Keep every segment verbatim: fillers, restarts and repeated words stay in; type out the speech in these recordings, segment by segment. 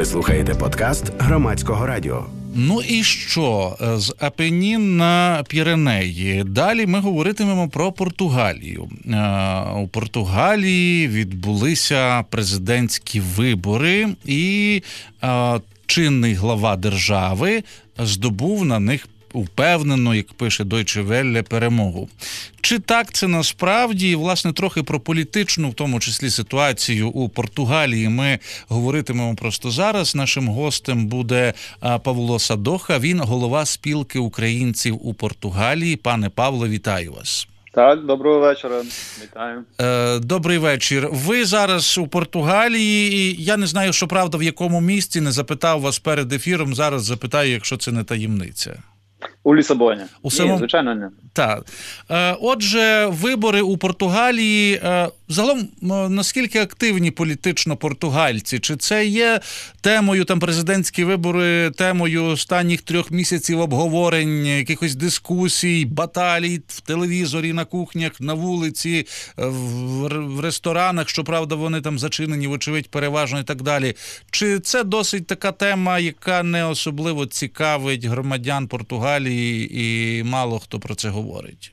Ви слухаєте подкаст Громадського радіо. Ну і що? З Апенін на Піренеї. Далі ми говоритимемо про Португалію. У Португалії відбулися президентські вибори, і чинний глава держави здобув на них упевнено, як пише Deutsche Welle, перемогу. Чи так це насправді? І, власне, трохи про політичну, в тому числі, ситуацію у Португалії ми говоритимемо просто зараз. Нашим гостем буде Павло Садоха. Він голова спілки українців у Португалії. Пане Павло, вітаю вас. Так, доброго вечора. Вітаю. Добрий вечір. Ви зараз у Португалії, і я не знаю, що правда, в якому місті, не запитав вас перед ефіром, зараз запитаю, якщо це не таємниця. У Лісабоні. У самому... Ні, звичайно, не. Так. Отже, вибори у Португалії. Загалом, наскільки активні політично португальці? Чи це є темою, там, президентські вибори, темою останніх трьох місяців обговорень, якихось дискусій, баталій в телевізорі, на кухнях, на вулиці, в ресторанах, щоправда, вони там зачинені, вочевидь, переважно і так далі. Чи це досить така тема, яка не особливо цікавить громадян Португалії і мало хто про це говорить?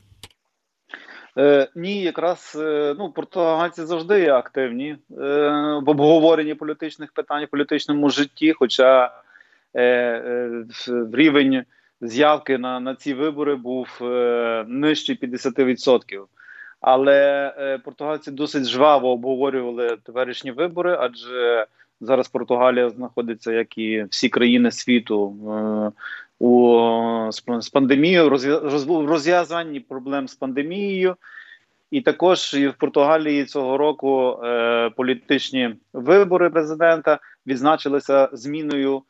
Е, ні, якраз е, ну, португальці завжди є активні е, в обговоренні політичних питань, в політичному житті, хоча е, е, рівень з'явки на, на ці вибори був е, нижчий п'ятдесят відсотків. Але е, португальці досить жваво обговорювали теперішні вибори, адже зараз Португалія знаходиться, як і всі країни світу, е, у, з пандемією, в розв'язанні проблем з пандемією. І також і в Португалії цього року е, політичні вибори президента відзначилися зміною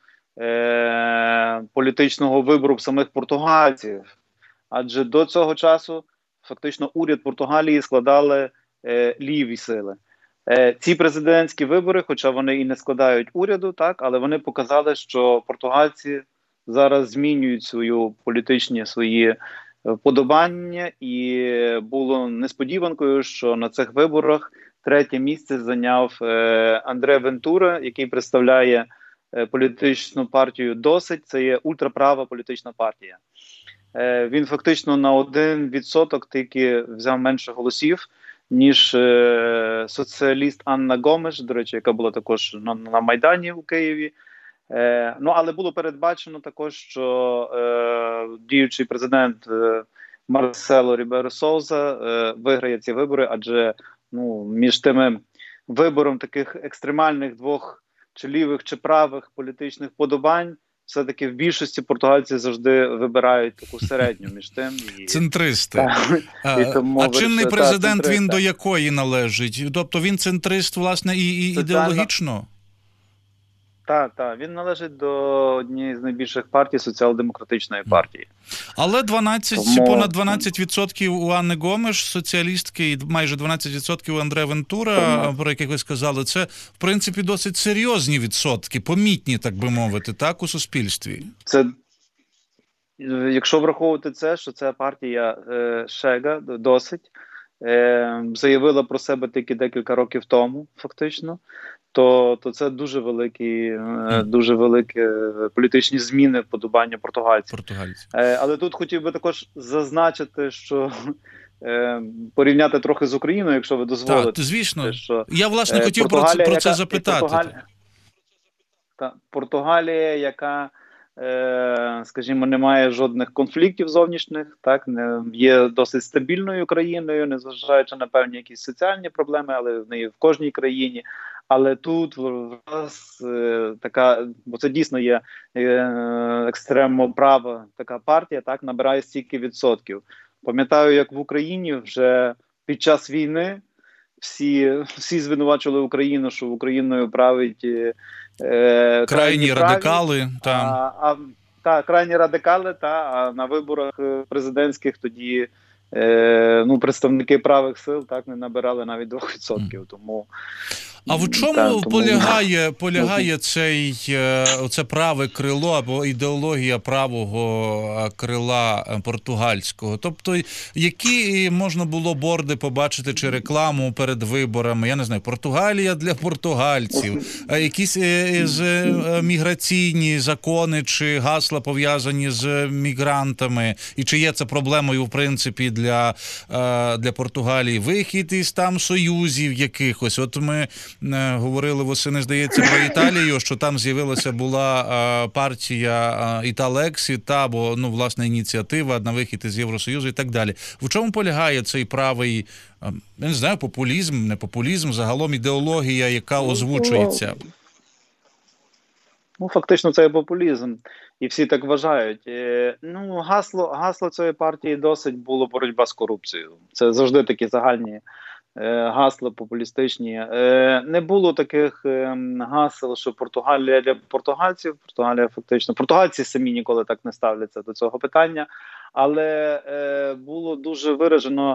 е, політичного вибору самих португальців. Адже до цього часу фактично уряд Португалії складали е, ліві сили. Е, ці президентські вибори, хоча вони і не складають уряду, так, але вони показали, що португальці зараз змінюють свою політичні свої вподобання, і було несподіванкою, що на цих виборах третє місце зайняв е, Андре Вентура, який представляє е, політичну партію «Досить». Це є ультраправа політична партія. Е, він фактично на один відсоток тільки взяв менше голосів, ніж е, соціаліст Анна Гомеш, до речі, яка була також на, на Майдані у Києві. Е, ну, але було передбачено також, що е, діючий президент е, Марсело Ріберо Соуза е, виграє ці вибори, адже ну, між тими вибором таких екстремальних двох чи лівих, чи правих політичних подобань все-таки в більшості португальці завжди вибирають таку середню між тим. І... Центристи. Так, а і тому, а чинний та, президент, та, він до якої належить? Тобто він центрист, власне, і, і ідеологічно? Так, так. Він належить до однієї з найбільших партій, соціал-демократичної партії. Але дванадцять, Тому... понад дванадцять відсотків у Анни Гомеш, соціалістки, і майже дванадцять відсотків у Андре Вентура, Тому... про яких ви сказали, це, в принципі, досить серйозні відсотки, помітні, так би мовити, так, у суспільстві. Це, якщо враховувати це, що ця партія е, Шега, досить, е, заявила про себе тільки декілька років тому, фактично, То, то це дуже великі, mm. дуже великі політичні зміни вподобання португальців. Португальці. Але тут хотів би також зазначити, що е, порівняти трохи з Україною, якщо ви дозволите. Так, звісно. Що, Я, власне, хотів про це, про це яка, запитати. Португалія, та, Португалія, яка, е, скажімо, не має жодних конфліктів зовнішніх, так, не, є досить стабільною країною, незважаючи на певні якісь соціальні проблеми, але в неї в кожній країні. Але тут в нас е, така, бо це дійсно є е, екстремно права така партія, так, набирає стільки відсотків. Пам'ятаю, як в Україні вже під час війни всі, всі звинувачували Україну, що Україною править е, крайні, крайні радикали. Та. А, а, та, крайні радикали, та, а на виборах президентських тоді е, ну, представники правих сил так не набирали навіть двох відсотків. Тому... А в чому Та, тому... полягає, полягає цей, це праве крило або ідеологія правого крила португальського? Тобто, які можна було борди побачити чи рекламу перед виборами? Я не знаю, Португалія для португальців, якісь з міграційні закони чи гасла пов'язані з мігрантами? І чи є це проблемою, в принципі, для, для Португалії? Вихід із там союзів якихось? От ми говорили восени, здається, про Італію, що там з'явилася була а, партія а, Італексі, та, бо, ну, власне, ініціатива на вихід із Євросоюзу і так далі. В чому полягає цей правий, а, я не знаю, популізм, не популізм, загалом ідеологія, яка озвучується? Ну, фактично, це популізм. І всі так вважають. Е, ну, гасло, гасло цієї партії досить було боротьба з корупцією. Це завжди такі загальні гасла популістичні. Не було таких гасел, що Португалія для португальців. Португалія фактично. Португальці самі ніколи так не ставляться до цього питання. Але було дуже виражено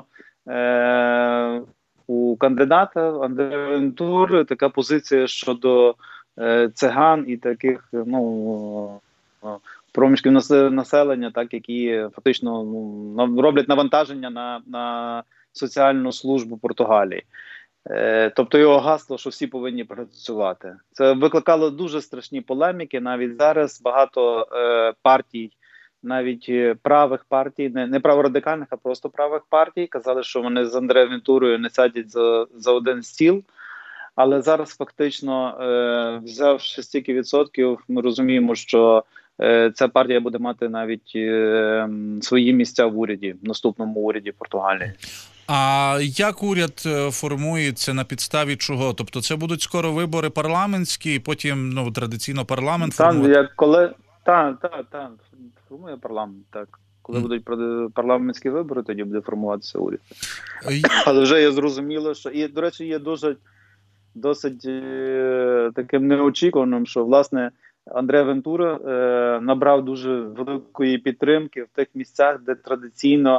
у кандидата Андрея Вентури така позиція щодо циган і таких, ну, проміжків населення, так, які фактично, ну, роблять навантаження на, на соціальну службу Португалії. Е, тобто його гасло, що всі повинні працювати. Це викликало дуже страшні полеміки. Навіть зараз багато е, партій, навіть правих партій, не, не праворадикальних, а просто правих партій, казали, що вони з Андреєм Вентурою не сядуть за, за один стіл. Але зараз фактично, е, взявши стільки відсотків, ми розуміємо, що е, ця партія буде мати навіть е, свої місця в уряді, в наступному уряді Португалії. А як уряд формується, на підставі чого? Тобто це будуть скоро вибори парламентські, потім, ну, традиційно парламент формує? Там, як коли... Так, так, так, формує парламент, так. Коли mm. будуть парламентські вибори, тоді буде формуватися уряд. І... Але вже є зрозуміло, що... І, до речі, є дуже, досить е, таким неочікуваним, що, власне, Андре Вентура е, набрав дуже великої підтримки в тих місцях, де традиційно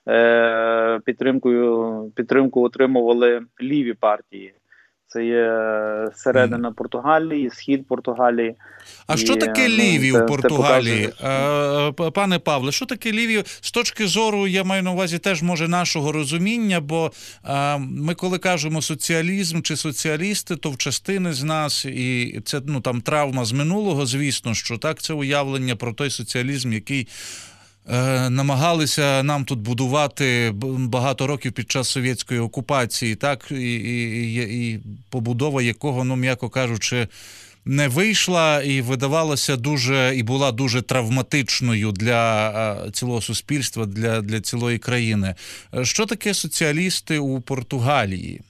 Підтримкою, підтримку отримували ліві партії. Це є середина Португалії, схід Португалії. А і, що таке ліві ну, у Португалії? Показує... Пане Павле, що таке ліві? З точки зору, я маю на увазі теж, може, нашого розуміння, бо а, ми коли кажемо соціалізм чи соціалісти, то в частини з нас, і це, ну, там травма з минулого, звісно, що так, це уявлення про той соціалізм, який намагалися нам тут будувати багато років під час совєтської окупації, так, і, і, і побудова якого, ну, м'яко кажучи, не вийшла і видавалася дуже, і була дуже травматичною для цілого суспільства, для, для цілої країни. Що таке соціалісти у Португалії?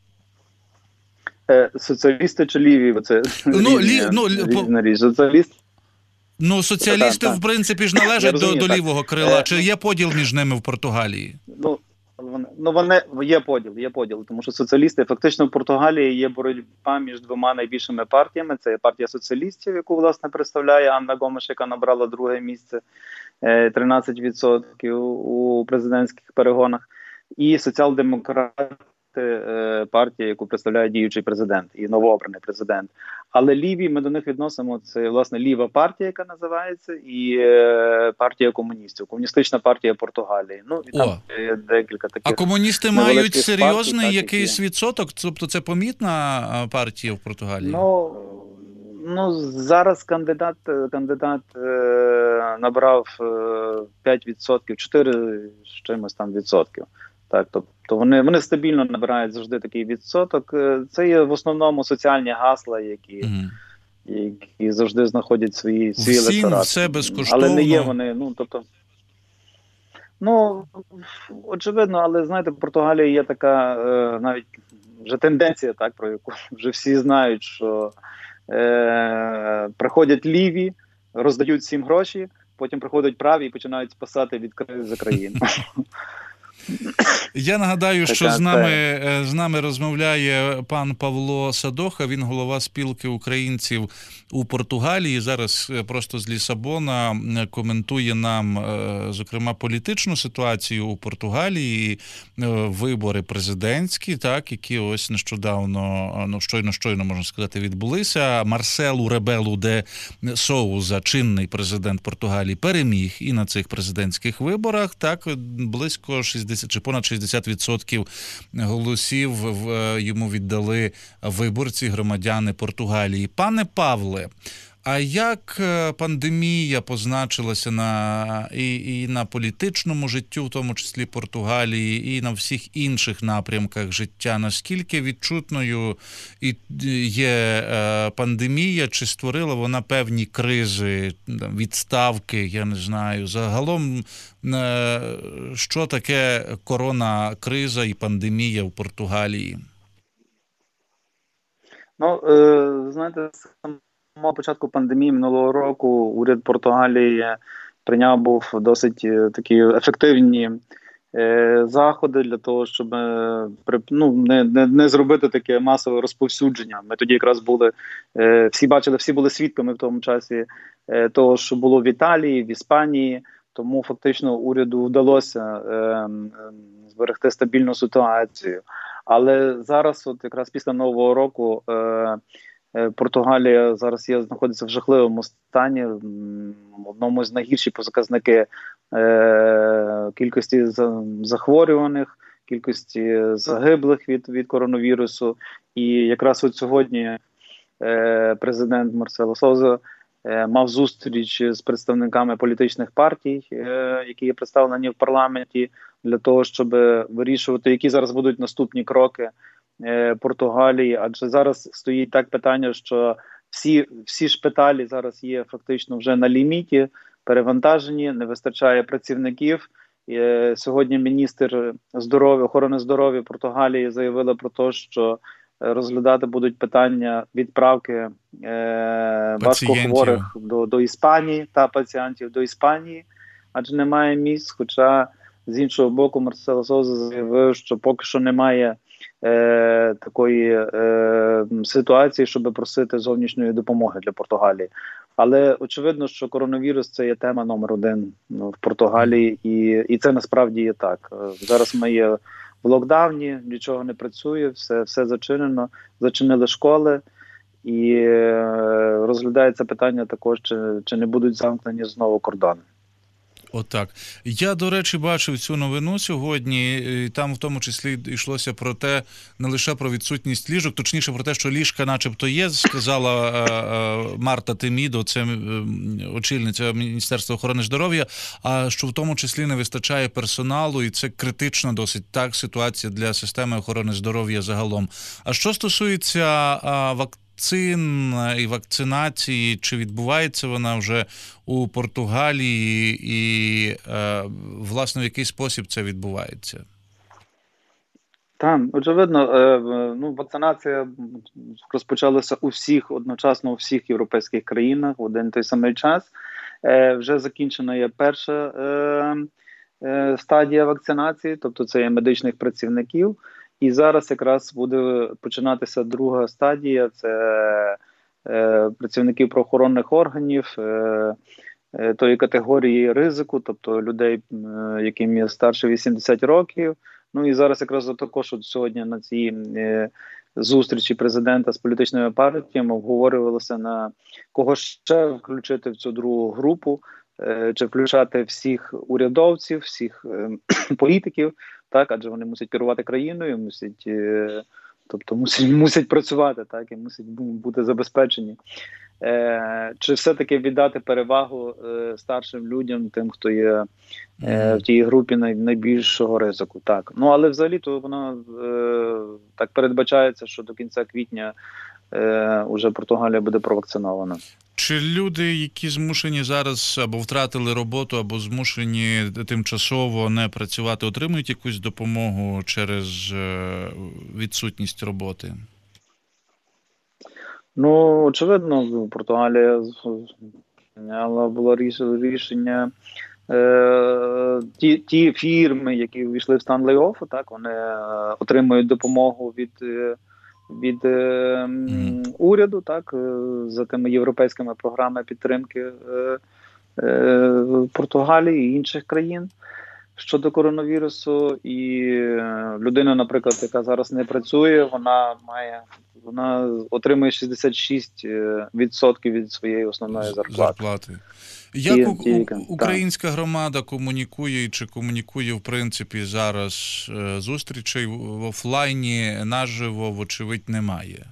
Соціалісти чи ліві? Це ну, лі, ну, різна річ. Соціалісти. Ну, соціалісти, так, так. в принципі, ж належать розумію, до, до лівого крила. Е... Чи є поділ між ними в Португалії? Ну, вони, ну, вони, є поділ, є поділ, тому що соціалісти, фактично в Португалії є боротьба між двома найбільшими партіями. Це партія соціалістів, яку, власне, представляє Анна Гомеш, яка набрала друге місце, тринадцять відсотків у президентських перегонах, і соціал-демократи, партія, яку представляє діючий президент і новообраний президент. Але ліві, ми до них відносимо, це, власне, ліва партія, яка називається, і е, партія комуністів, комуністична партія Португалії. Ну, і там є декілька таких. А комуністи мають серйозний партій, якийсь які... відсоток? Тобто це помітна партія в Португалії? Ну, ну зараз кандидат, кандидат е, набрав е, п'ять відсотків, чотири з чимось там відсотків. Так, тобто вони, вони стабільно набирають завжди такий відсоток. Це є в основному соціальні гасла, які, mm. які завжди знаходять свої, свій електорат. Все безкоштовно. Але не є вони, ну, тобто... Ну, очевидно, але, знаєте, в Португалії є така е, навіть вже тенденція, так, про яку вже всі знають, що е, приходять ліві, роздають всім гроші, потім приходять праві і починають спасати від кризи країну. Я нагадаю, що Така з нами, це... з нами розмовляє пан Павло Садоха, він голова спілки українців у Португалії. Зараз просто з Лісабона коментує нам, зокрема, політичну ситуацію у Португалії, вибори президентські, так, які ось нещодавно, ну, щойно-щойно, можна сказати, відбулися. Марселу Ребелу де Соуза, чинний президент Португалії, переміг і на цих президентських виборах, так, близько шістдесят чи понад шістдесят відсотків голосів йому віддали виборці, громадяни Португалії. Пане Павле, а як пандемія позначилася на, і, і на політичному життю, в тому числі Португалії, і на всіх інших напрямках життя? Наскільки відчутною є пандемія, чи створила вона певні кризи, відставки, я не знаю, загалом, що таке корона-криза і пандемія в Португалії? Ну, знаєте, з самого початку пандемії минулого року уряд Португалії прийняв був досить такі ефективні е, заходи для того, щоб е, ну, не, не, не зробити таке масове розповсюдження. Ми тоді якраз були, е, всі бачили, всі були свідками в тому часі е, того, що було в Італії, в Іспанії, тому фактично уряду вдалося е, е, зберегти стабільну ситуацію. Але зараз, от якраз після Нового року, е, Португалія зараз є, знаходиться в жахливому стані, в одному з найгірших показники е, кількості захворюваних, кількості загиблих від, від коронавірусу. І якраз от сьогодні е, президент Марсело Соуза е, мав зустріч з представниками політичних партій, е, які є представлені в парламенті, для того, щоб вирішувати, які зараз будуть наступні кроки Португалії, адже зараз стоїть так питання, що всі, всі шпиталі зараз є фактично вже на ліміті, перевантажені, не вистачає працівників. І сьогодні міністр здоров'я, охорони здоров'я Португалії заявила про те, що розглядати будуть питання відправки е, важкохворих до, до Іспанії та пацієнтів до Іспанії, адже немає місць, хоча з іншого боку Марсело Соуза заявив, що поки що немає Е, такої е, ситуації, щоб просити зовнішньої допомоги для Португалії. Але очевидно, що коронавірус – це є тема номер один ну, в Португалії, і, і це насправді є так. Зараз ми є в локдауні, нічого не працює, все, все зачинено, зачинили школи, і е, розглядається питання також, чи, чи не будуть замкнені знову кордони. Отак. Я, до речі, бачив цю новину сьогодні, і там в тому числі йшлося про те, не лише про відсутність ліжок, точніше про те, що ліжка начебто є, сказала е, е, Марта Темідо, це е, очільниця Міністерства охорони здоров'я, а що в тому числі не вистачає персоналу, і це критична досить так ситуація для системи охорони здоров'я загалом. А що стосується е, вакцин, Вакцин і вакцинації, чи відбувається вона вже у Португалії і, е, власне, в який спосіб це відбувається? Так, очевидно, е, ну, вакцинація розпочалася у всіх, одночасно у всіх європейських країнах в один той самий час. Е, вже закінчена є перша е, е, стадія вакцинації, тобто це є медичних працівників. І зараз якраз буде починатися друга стадія, це е, працівників правоохоронних органів, е, е, тої категорії ризику, тобто людей, е, яким є старше вісімдесят років. Ну і зараз якраз також от сьогодні на цій е, зустрічі президента з політичними партіями обговорювалося, на кого ще включити в цю другу групу, е, чи включати всіх урядовців, всіх е, політиків, так, адже вони мусять керувати країною, мусять, е, тобто мусять, мусять працювати, так, і мусять бути забезпечені. Е, чи все-таки віддати перевагу е, старшим людям, тим, хто є е, в тій групі най, найбільшого ризику, так. Ну, але взагалі-то воно е, так передбачається, що до кінця квітня е, уже Португалія буде провакцинована. Чи люди, які змушені зараз або втратили роботу, або змушені тимчасово не працювати, отримують якусь допомогу через відсутність роботи? Ну, очевидно, Португалія прийняла було рішення Е, ті, ті фірми, які увійшли в стан лей-оффу, так, вони е, отримують допомогу від, е, від е, mm. уряду, так, е, за тими європейськими програмами підтримки е, е, Португалії і інших країн щодо коронавірусу. І е, людина, наприклад, яка зараз не працює, вона має вона отримує шістдесят шість відсотків від своєї основної зарплати. зарплати. Як ті, у, ті, українська так. громада комунікує, чи комунікує, в принципі, зараз зустрічей в офлайні, наживо, вочевидь, немає?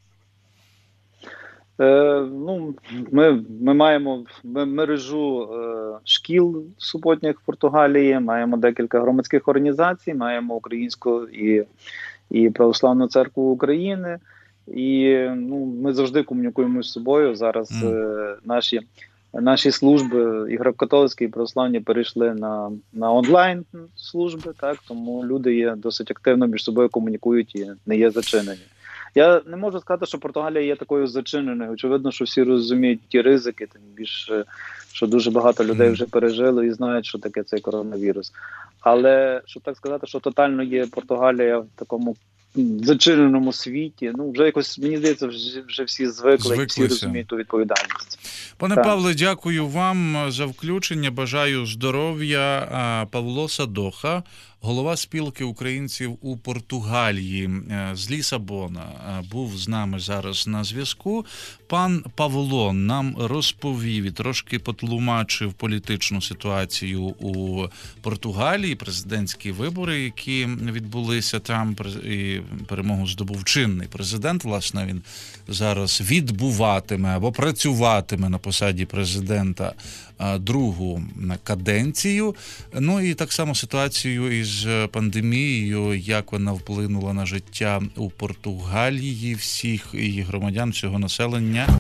Е, ну, ми, ми маємо мережу е, шкіл суботніх в Португалії, маємо декілька громадських організацій, маємо Українську і, і Православну церкву України. І ну, ми завжди комунікуємо з собою. Зараз mm. е, наші, наші служби, і греко-католицькі, і православні, перейшли на, на онлайн служби, так, тому люди є досить активно між собою комунікують і не є зачинені. Я не можу сказати, що Португалія є такою зачиненою. Очевидно, що всі розуміють ті ризики, тим більше, що дуже багато людей вже пережили і знають, що таке цей коронавірус. Але, щоб так сказати, що тотально є Португалія в такому зачиненому світі, ну, вже якось, мені здається, вже, вже всі звикли, всі розуміють ту відповідальність. Пане так. Павле, дякую вам за включення, бажаю здоров'я. Павло Садоха, голова спілки українців у Португалії з Лісабона, був з нами зараз на зв'язку. Пан Павло нам розповів і трошки потлумачив політичну ситуацію у Португалії, президентські вибори, які відбулися там, і перемогу здобув чинний президент. Власне, він зараз відбуватиме або працюватиме на посаді президента другу каденцію. Ну і так само ситуацію із пандемією, як вона вплинула на життя у Португалії, всіх її громадян, всього населення.